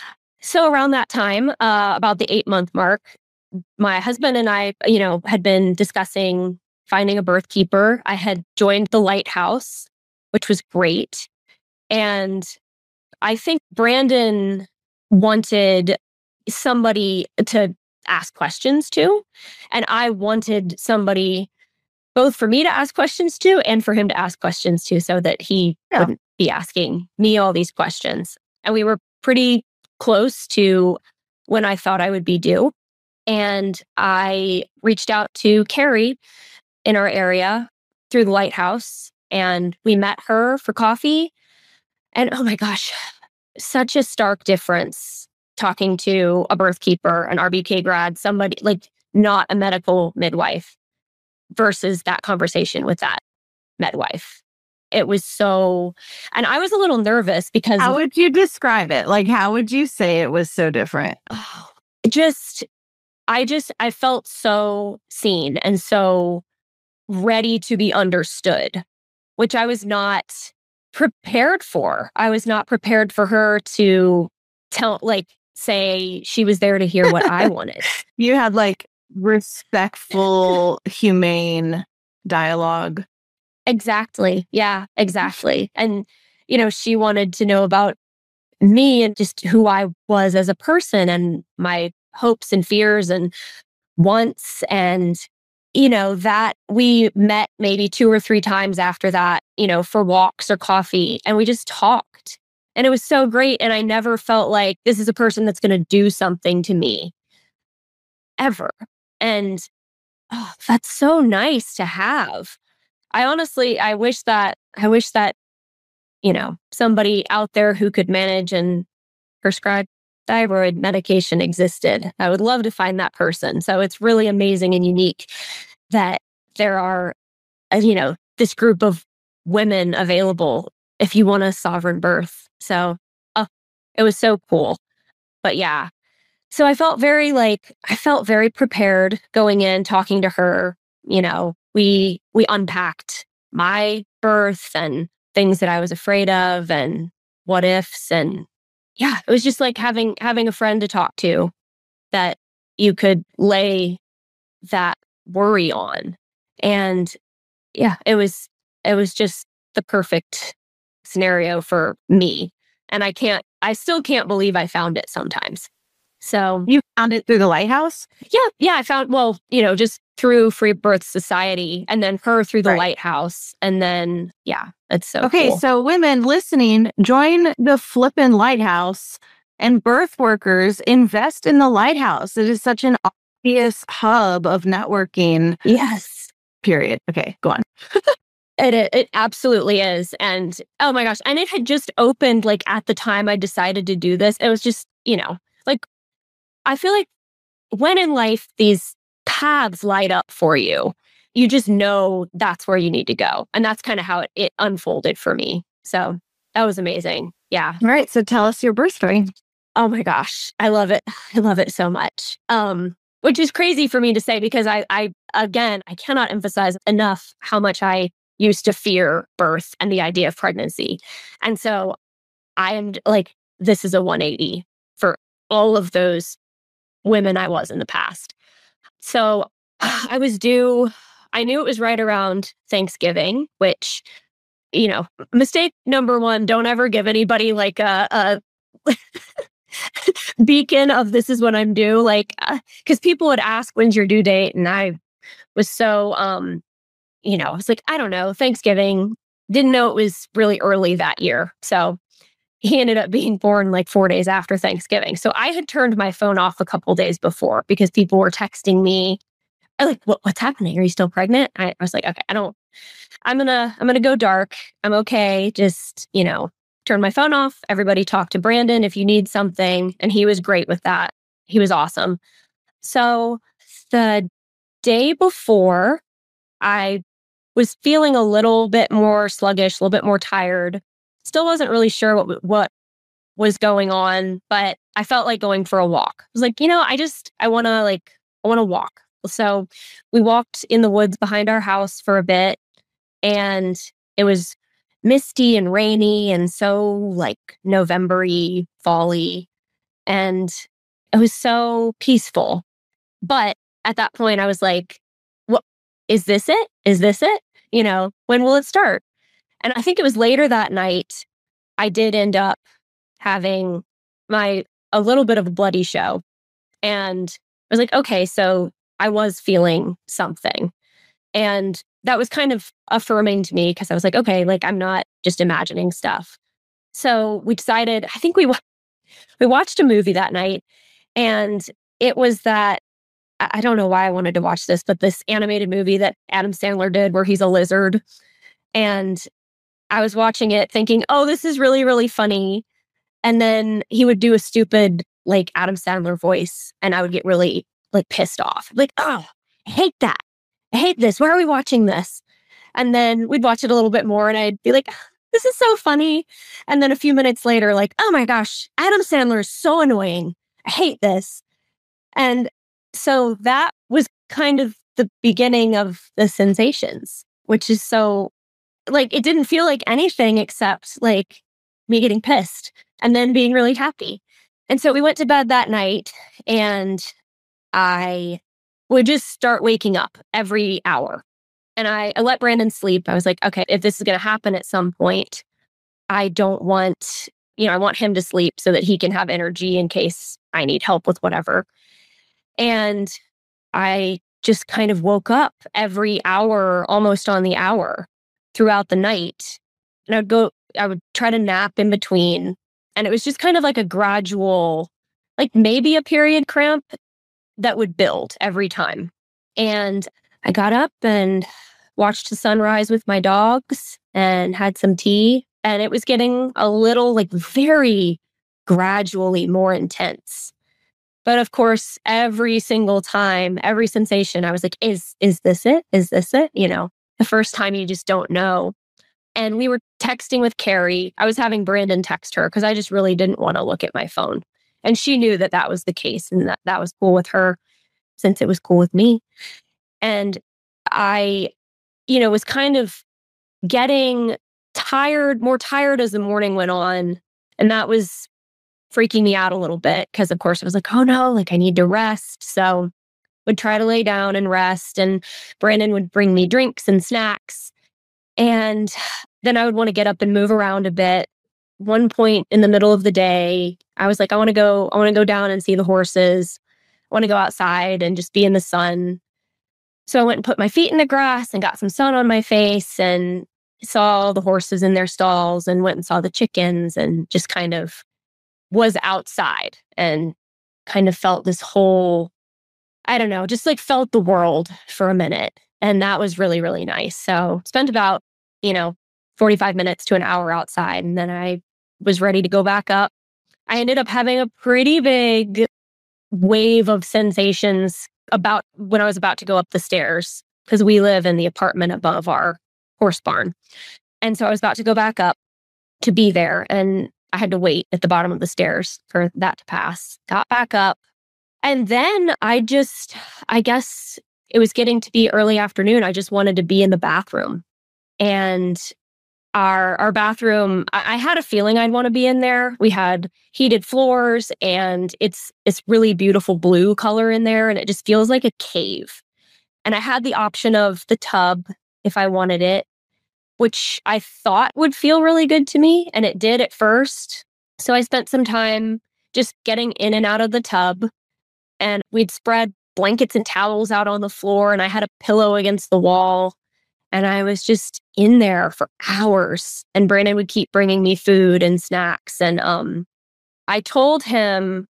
so around that time, uh, about the eight month mark, my husband and I, you know, had been discussing finding a birth keeper. I had joined the Lighthouse, which was great. And I think Brandon wanted somebody to ask questions to. And I wanted somebody both for me to ask questions to and for him to ask questions to so that he Yeah. wouldn't be asking me all these questions. And we were pretty close to when I thought I would be due. And I reached out to Carrie in our area through the Lighthouse, and we met her for coffee. And oh my gosh, such a stark difference talking to a birth keeper, an R B K grad, somebody like not a medical midwife versus that conversation with that midwife. It was so, and I was a little nervous because How would you describe it? Like, how would you say it was so different? oh, just, I just, I felt so seen and so ready to be understood, which I was not prepared for. I was not prepared for her to tell, like, say she was there to hear what I wanted. You had like respectful, humane dialogue. Exactly. Yeah, exactly. And, you know, she wanted to know about me and just who I was as a person and my hopes and fears and wants. And, you know, that we met maybe two or three times after that, you know, for walks or coffee, and we just talked. And it was so great. And I never felt like this is a person that's going to do something to me ever. And oh, that's so nice to have. I honestly, I wish that, I wish that, you know, somebody out there who could manage and prescribe thyroid medication existed. I would love to find that person. So it's really amazing and unique that there are, uh, you know, this group of women available if you want a sovereign birth. So uh, it was so cool. But yeah, so I felt very like, I felt very prepared going in, talking to her. You know, we, we unpacked my birth and things that I was afraid of and what ifs. And yeah, it was just like having, having a friend to talk to that you could lay that worry on. And yeah, it was, it was just the perfect scenario for me. And I can't, I still can't believe I found it sometimes. So You found it through the lighthouse? yeah, yeah, I found, well, you know, just through Free Birth Society and then her through the Right. lighthouse. And then, yeah, it's so Okay, cool. so women listening, join the flippin' lighthouse, and birth workers invest in the lighthouse. It is such an obvious hub of networking, Yes, period. Okay, go on. it, it it absolutely is. And oh my gosh, and it had just opened like at the time I decided to do this. It was just, you know, like I feel like when in life these paths light up for you, you just know that's where you need to go. And that's kind of how it, it unfolded for me. So that was amazing. Yeah. All right, so tell us your birth story. Oh my gosh. I love it. I love it so much. Um, which is crazy for me to say because I, I, again, I cannot emphasize enough how much I used to fear birth and the idea of pregnancy. And so I am like, this is a one eighty for all of those women I was in the past. So I was due, I knew it was right around Thanksgiving, which, you know, mistake number one, don't ever give anybody like a, a beacon of this is when I'm due. Like, because uh, people would ask, when's your due date? And I was so, um, you know, I was like, I don't know, Thanksgiving. Didn't know it was really early that year. So he ended up being born like four days after Thanksgiving. So I had turned my phone off a couple days before because people were texting me. I like, what, what's happening? Are you still pregnant? I, I was like, okay, I don't, I'm gonna, I'm gonna go dark. I'm okay. Just, you know, turn my phone off. Everybody talk to Brandon if you need something. And he was great with that. He was awesome. So the day before, I was feeling a little bit more sluggish, a little bit more tired. Still wasn't really sure what what was going on, but I felt like going for a walk. I was like, you know, I just, I want to like, I want to walk. So we walked in the woods behind our house for a bit, and it was misty and rainy and so like November-y, fall-y, and it was so peaceful. But at that point, I was like, what, is this it? Is this it? You know, when will it start? And I think it was later that night, I did end up having my, a little bit of a bloody show. And I was like, okay, so I was feeling something. And that was kind of affirming to me because I was like, okay, like I'm not just imagining stuff. So we decided, I think we, wa- we watched a movie that night, and it was that, I I don't know why I wanted to watch this, but this animated movie that Adam Sandler did where he's a lizard. And I was watching it thinking, oh, this is really, really funny. And then he would do a stupid, like Adam Sandler voice, and I would get really like pissed off. Like, oh, I hate that. I hate this. Why are we watching this? And then we'd watch it a little bit more and I'd be like, this is so funny. And then a few minutes later, like, oh my gosh, Adam Sandler is so annoying. I hate this. And so that was kind of the beginning of the sensations, which is so, like, it didn't feel like anything except like me getting pissed and then being really happy. And so we went to bed that night and I would just start waking up every hour. And I, I let Brandon sleep. I was like, okay, if this is going to happen at some point, I don't want, you know, I want him to sleep so that he can have energy in case I need help with whatever. And I just kind of woke up every hour, almost on the hour throughout the night. And I'd go, I would try to nap in between. And it was just kind of like a gradual, like maybe a period cramp that would build every time. And I got up and watched the sunrise with my dogs and had some tea. And it was getting a little, like, very gradually more intense. But of course, every single time, every sensation, I was like, is is this it? Is this it? You know, the first time you just don't know. And we were texting with Carrie. I was having Brandon text her because I just really didn't want to look at my phone. And she knew that that was the case and that that was cool with her since it was cool with me. And I, you know, was kind of getting tired, more tired as the morning went on. And that was freaking me out a little bit because, of course, I was like, oh no, like I need to rest. So would try to lay down and rest. And Brandon would bring me drinks and snacks. And then I would want to get up and move around a bit. One point in the middle of the day, I was like, I want to go, I want to go down and see the horses. I want to go outside and just be in the sun. So I went and put my feet in the grass and got some sun on my face and saw the horses in their stalls and went and saw the chickens and just kind of was outside and kind of felt this whole, I don't know, just like felt the world for a minute. And that was really, really nice. So spent about, you know, forty-five minutes to an hour outside. And then I was ready to go back up. I ended up having a pretty big wave of sensations about when I was about to go up the stairs because we live in the apartment above our horse barn. And so I was about to go back up to be there. And I had to wait at the bottom of the stairs for that to pass. Got back up. And then I just, I guess it was getting to be early afternoon. I just wanted to be in the bathroom. And our our bathroom, I, I had a feeling I'd want to be in there. We had heated floors and it's it's really beautiful blue color in there. And it just feels like a cave. And I had the option of the tub if I wanted it, which I thought would feel really good to me. And it did at first. So I spent some time just getting in and out of the tub. And we'd spread blankets and towels out on the floor. And I had a pillow against the wall. And I was just in there for hours. And Brandon would keep bringing me food and snacks. And um, I told him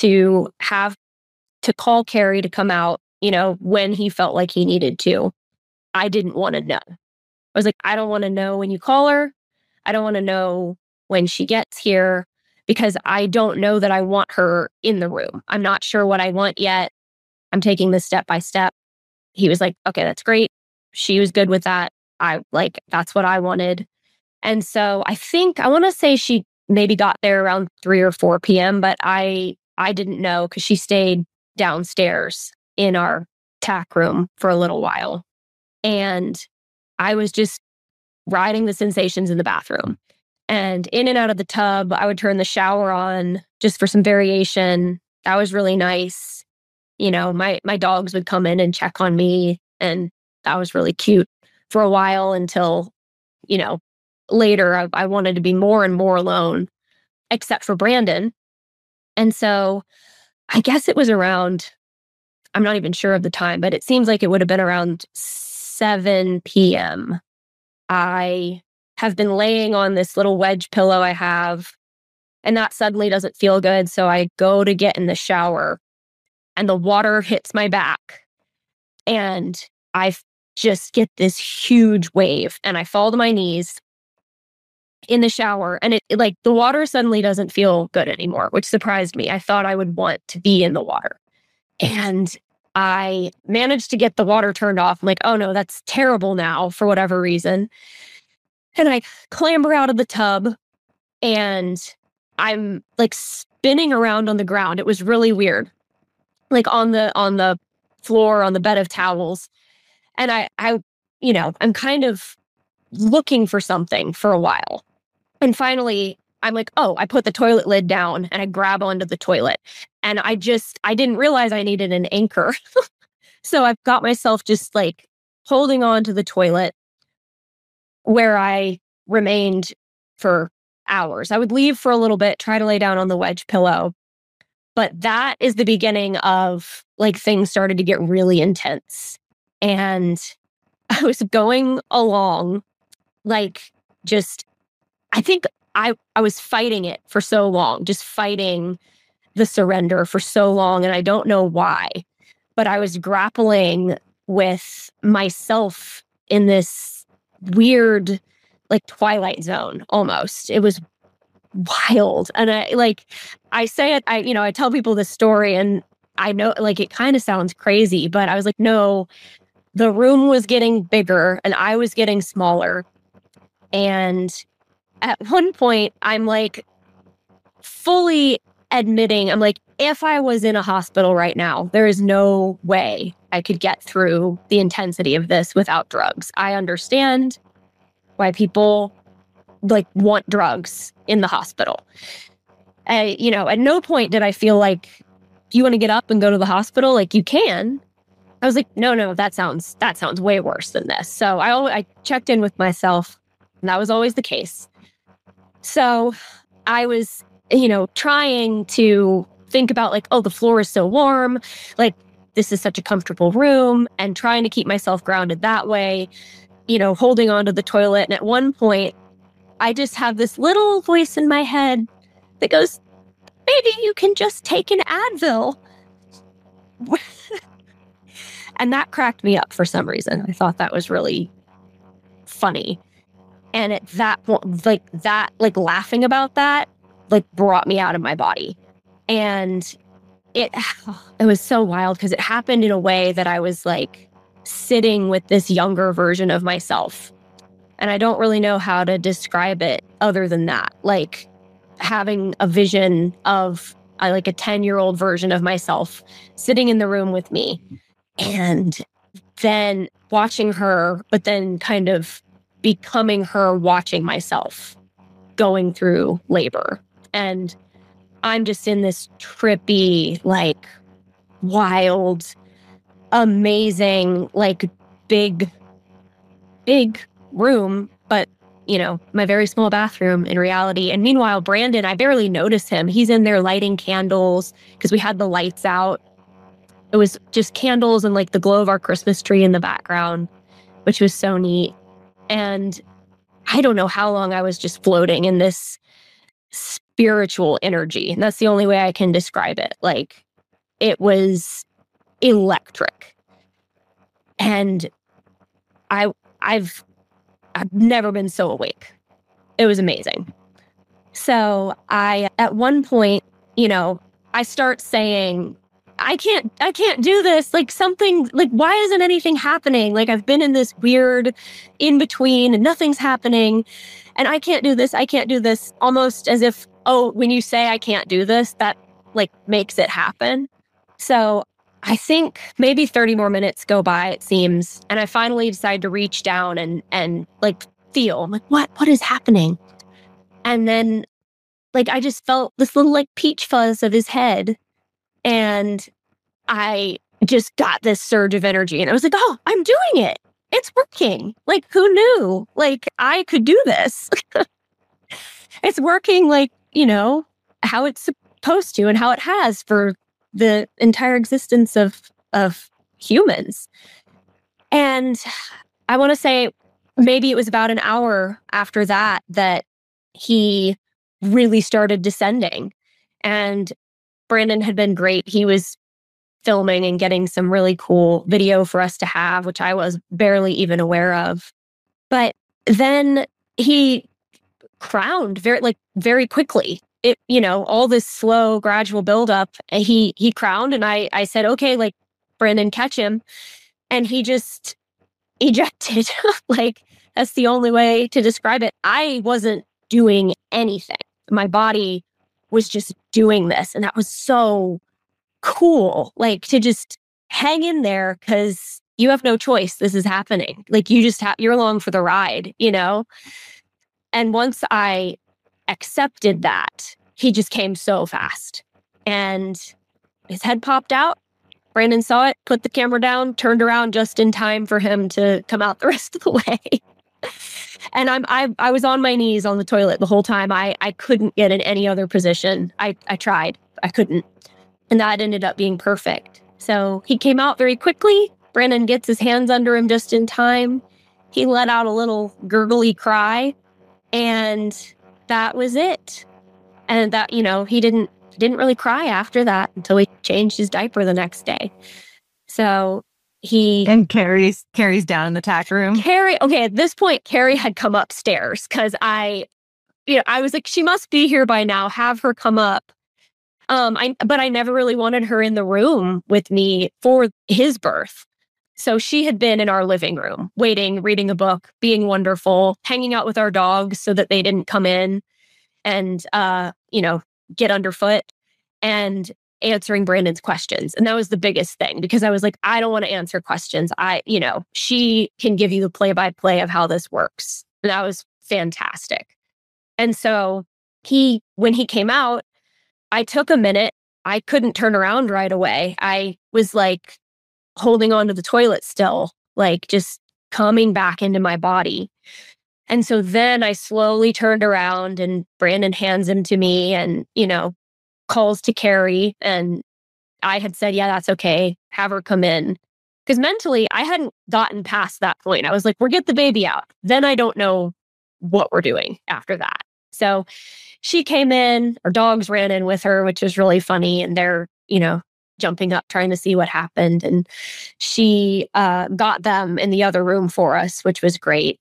to have to call Carrie to come out, you know, when he felt like he needed to. I didn't want to know. I was like, I don't want to know when you call her. I don't want to know when she gets here because I don't know that I want her in the room. I'm not sure what I want yet. I'm taking this step by step. He was like, okay, that's great. She was good with that. I like, that's what I wanted. And so I think, I want to say she maybe got there around three or four p.m., but I, I didn't know because she stayed downstairs in our tack room for a little while. And I was just riding the sensations in the bathroom. And in and out of the tub, I would turn the shower on just for some variation. That was really nice. You know, my my dogs would come in and check on me. And that was really cute for a while until, you know, later I, I wanted to be more and more alone, except for Brandon. And so I guess it was around, I'm not even sure of the time, but it seems like it would have been around seven p.m. I have been laying on this little wedge pillow I have, and that suddenly doesn't feel good. So I go to get in the shower and the water hits my back and I just get this huge wave and I fall to my knees in the shower. And it, it like the water suddenly doesn't feel good anymore, which surprised me. I thought I would want to be in the water. And I managed to get the water turned off. I'm like, oh no, that's terrible now for whatever reason. And I clamber out of the tub and I'm like spinning around on the ground. It was really weird. Like on the on the floor, on the bed of towels. And I I, you know, I'm kind of looking for something for a while. And finally, I'm like, oh, I put the toilet lid down and I grab onto the toilet. And I just, I didn't realize I needed an anchor. So I've got myself just like holding on to the toilet where I remained for hours. I would leave for a little bit, try to lay down on the wedge pillow. But that is the beginning of like things started to get really intense. And I was going along like just, I think I, I was fighting it for so long, just fighting the surrender for so long. And I don't know why, but I was grappling with myself in this weird, like Twilight Zone almost. It was wild. And I like, I say it, I, you know, I tell people this story and I know like it kind of sounds crazy, but I was like, no, the room was getting bigger and I was getting smaller. And at one point, I'm like fully admitting, I'm like, if I was in a hospital right now, there is no way I could get through the intensity of this without drugs. I understand why people like want drugs in the hospital. I, you know, at no point did I feel like, do you want to get up and go to the hospital? Like you can. I was like, no, no, that sounds, that sounds way worse than this. So I, I checked in with myself and that was always the case. So I was, you know, trying to think about like, oh, the floor is so warm. Like, this is such a comfortable room and trying to keep myself grounded that way, you know, holding onto the toilet. And at one point, I just have this little voice in my head that goes, maybe you can just take an Advil. And that cracked me up for some reason. I thought that was really funny. And at that point, like that, like laughing about that, like brought me out of my body. And it, it was so wild because it happened in a way that I was like sitting with this younger version of myself. And I don't really know how to describe it other than that. Like having a vision of uh, like a ten-year-old version of myself sitting in the room with me. And then watching her, but then kind of becoming her watching myself going through labor. And I'm just in this trippy, like wild, amazing, like big, big room, but you know, my very small bathroom in reality. And meanwhile, Brandon, I barely notice him. He's in there lighting candles because we had the lights out. It was just candles and like the glow of our Christmas tree in the background, which was so neat. And I don't know how long I was just floating in this spiritual energy. And that's the only way I can describe it. Like it was electric. And I I've I've never been so awake. It was amazing. So I at one point, you know, I start saying, I can't, I can't do this. Like something, like, why isn't anything happening? Like I've been in this weird in between and nothing's happening and I can't do this. I can't do this. Almost as if, oh, when you say I can't do this, that like makes it happen. So I think maybe thirty more minutes go by, it seems. And I finally decide to reach down and, and like feel I'm like, what, what is happening? And then like, I just felt this little like peach fuzz of his head. And I just got this surge of energy and I was like, oh, I'm doing it. It's working. Like, who knew? Like, I could do this. It's working like, you know, how it's supposed to and how it has for the entire existence of, of humans. And I want to say maybe it was about an hour after that that he really started descending. And Brandon had been great. He was filming and getting some really cool video for us to have, which I was barely even aware of. But then he crowned very, like very quickly. it, you know, all this slow, gradual buildup, and he, he crowned and I, I said, okay, like, Brandon, catch him. And he just ejected. Like, that's the only way to describe it. I wasn't doing anything. My body was just doing this. And that was so cool. Like, to just hang in there because you have no choice. This is happening. Like, you just have, you're along for the ride, you know? And once I accepted that, he just came so fast. And his head popped out. Brandon saw it, put the camera down, turned around just in time for him to come out the rest of the way. And I'm I I was on my knees on the toilet the whole time. I I couldn't get in any other position. I I tried. I couldn't. And that ended up being perfect. So he came out very quickly. Brandon gets his hands under him just in time. He let out a little gurgly cry, and that was it. And that, you know, he didn't didn't really cry after that until we changed his diaper the next day. So he and Carrie's Carrie's down in the tack room. Carrie, okay, at this point, Carrie had come upstairs because I, you know, I was like, she must be here by now. Have her come up. Um, I but I never really wanted her in the room with me for his birth. So she had been in our living room, waiting, reading a book, being wonderful, hanging out with our dogs so that they didn't come in and, uh, you know, get underfoot, and answering Brandon's questions. And that was the biggest thing because I was like, I don't want to answer questions. I, you know, she can give you the play by play of how this works. And that was fantastic. And so he, when he came out, I took a minute. I couldn't turn around right away. I was like holding onto the toilet still, like just coming back into my body. And so then I slowly turned around and Brandon hands him to me and, you know, calls to Carrie. And I had said, yeah, that's okay. Have her come in. Because mentally, I hadn't gotten past that point. I was like, we'll get the baby out. Then I don't know what we're doing after that. So she came in, our dogs ran in with her, which was really funny. And they're, you know, jumping up, trying to see what happened. And she uh, got them in the other room for us, which was great.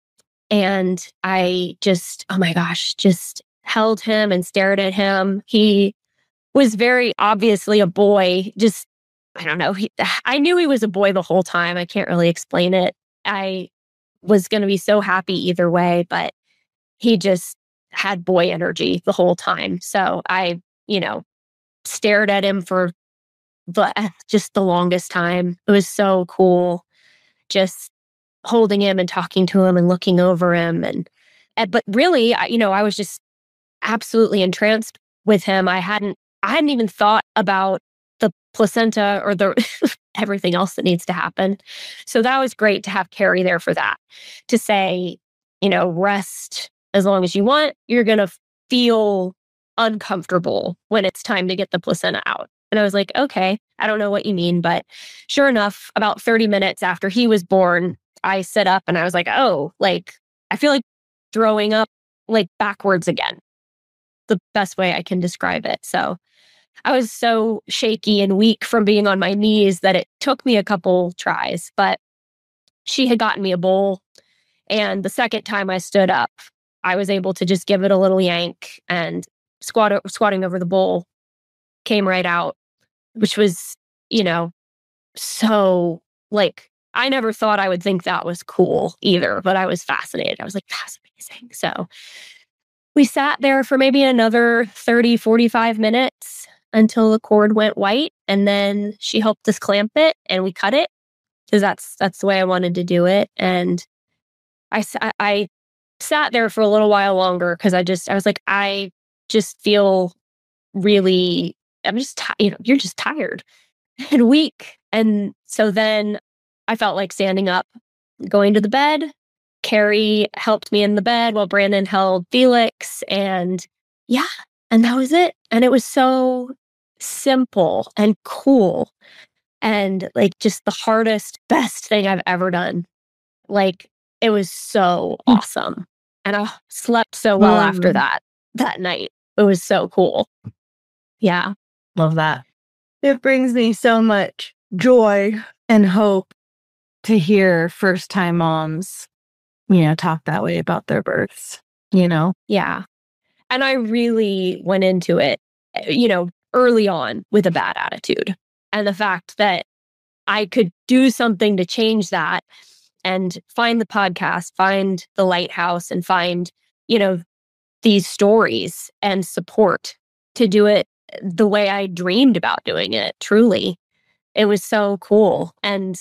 And I just, oh my gosh, just held him and stared at him. He was very obviously a boy. Just, I don't know. He, I knew he was a boy the whole time. I can't really explain it. I was going to be so happy either way, but he just had boy energy the whole time. So I, you know, stared at him for the, just the longest time. It was so cool. Just holding him and talking to him and looking over him. And, and but really, I, you know, I was just absolutely entranced with him. I hadn't, I hadn't even thought about the placenta or the everything else that needs to happen. So that was great to have Carrie there for that, to say, you know, rest as long as you want. You're going to feel uncomfortable when it's time to get the placenta out. And I was like, okay, I don't know what you mean. But sure enough, about thirty minutes after he was born, I sit up and I was like, oh, like, I feel like throwing up like backwards again. The best way I can describe it. So I was so shaky and weak from being on my knees that it took me a couple tries, but she had gotten me a bowl. And the second time I stood up, I was able to just give it a little yank, and squat, squatting over the bowl came right out, which was, you know, so like, I never thought I would think that was cool either, but I was fascinated. I was like, that's amazing. So we sat there for maybe another thirty, forty-five minutes until the cord went white. And then she helped us clamp it and we cut it because that's, that's the way I wanted to do it. And I, I sat there for a little while longer because I just, I was like, I just feel really, I'm just, t- you know, you're just tired and weak. And so then I felt like standing up, going to the bed. Carrie helped me in the bed while Brandon held Felix. And yeah, and that was it. And it was so simple and cool. And like just the hardest, best thing I've ever done. Like it was so awesome. And I slept so well um, after that, that night. It was so cool. Yeah. Love that. It brings me so much joy and hope to hear first-time moms, you know, talk that way about their births, you know? Yeah. And I really went into it, you know, early on with a bad attitude. And the fact that I could do something to change that and find the podcast, find the lighthouse, and find, you know, these stories and support to do it the way I dreamed about doing it. Truly, it was so cool. And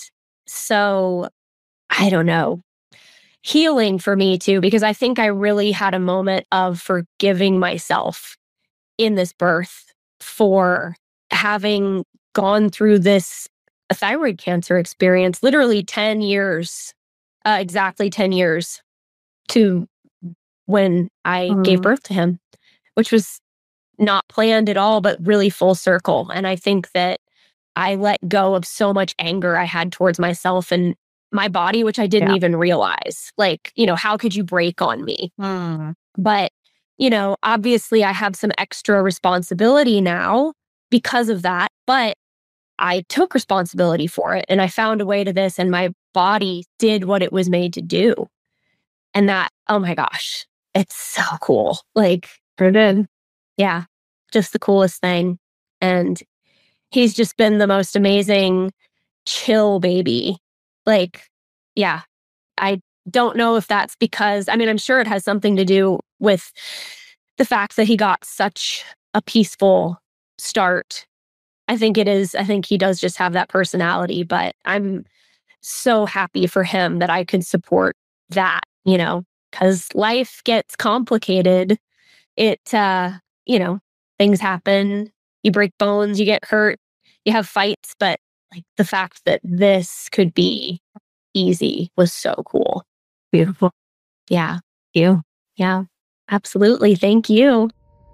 so, I don't know, healing for me too, because I think I really had a moment of forgiving myself in this birth for having gone through this thyroid cancer experience, literally ten years, uh, exactly ten years to when I mm. gave birth to him, which was not planned at all, but really full circle. And I think that I let go of so much anger I had towards myself and my body, which I didn't yeah. even realize. Like, you know, how could you break on me? Mm. But, you know, obviously I have some extra responsibility now because of that, but I took responsibility for it and I found a way to this, and my body did what it was made to do. And that, oh my gosh, it's so cool. Like, it did. Yeah, just the coolest thing. And he's just been the most amazing, chill baby. Like, yeah, I don't know if that's because, I mean, I'm sure it has something to do with the fact that he got such a peaceful start. I think it is. I think he does just have that personality, but I'm so happy for him that I could support that, you know, because life gets complicated. It, uh, you know, things happen. You break bones, you get hurt, you have fights, but like the fact that this could be easy was so cool. Beautiful. Yeah. Thank you. Yeah, absolutely. Thank you.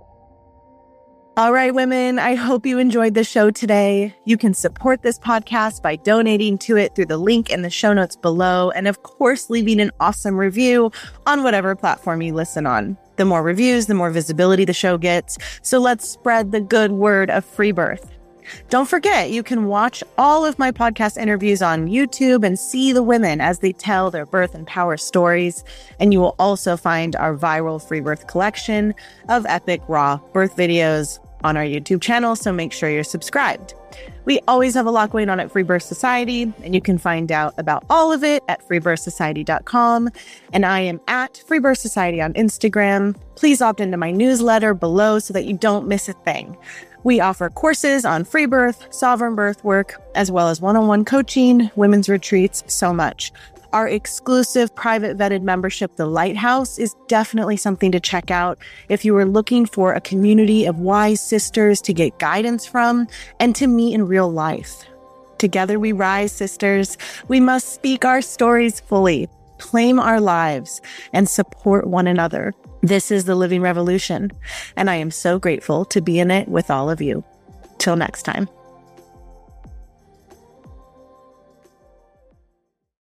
All right, women, I hope you enjoyed the show today. You can support this podcast by donating to it through the link in the show notes below. And of course, leaving an awesome review on whatever platform you listen on. The more reviews, the more visibility the show gets. So let's spread the good word of free birth. Don't forget, you can watch all of my podcast interviews on YouTube and see the women as they tell their birth and power stories. And you will also find our viral free birth collection of epic raw birth videos on our YouTube channel, so make sure you're subscribed. We always have a lot going on at Free Birth Society, and you can find out about all of it at free birth society dot com. And I am at Free Birth Society on Instagram. Please opt into my newsletter below so that you don't miss a thing. We offer courses on free birth, sovereign birth work, as well as one-on-one coaching, women's retreats, so much. Our exclusive private vetted membership, The Lighthouse, is definitely something to check out if you are looking for a community of wise sisters to get guidance from and to meet in real life. Together we rise, sisters. We must speak our stories fully, claim our lives, and support one another. This is the Living Revolution, and I am so grateful to be in it with all of you. Till next time.